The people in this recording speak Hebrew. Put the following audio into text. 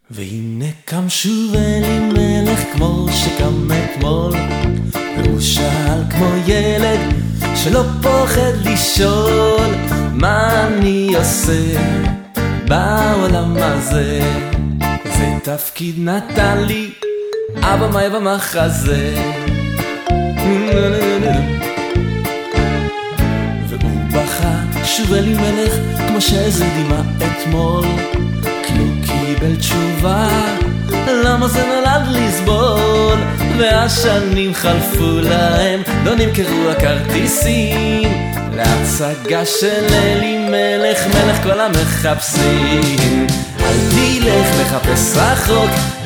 והנה קם שוב אלימלך כמו שקם אתמול, והוא שאל כמו ילד שלא פוחד לשאול, מה אני עושה בעולם הזה? איזה תפקיד נתן לי אבא מאי במחזה? והוא בכה שוב אלימלך כמו שאיזה דמעה אתמול, כי הוא קיבל תשובה למה זה נולד לסבול. והשנים חלפו להם, לא נמכרו הכרטיסים להצגה של אלימלך מלך כל המחפשים. אל תלך לחפש רחוק,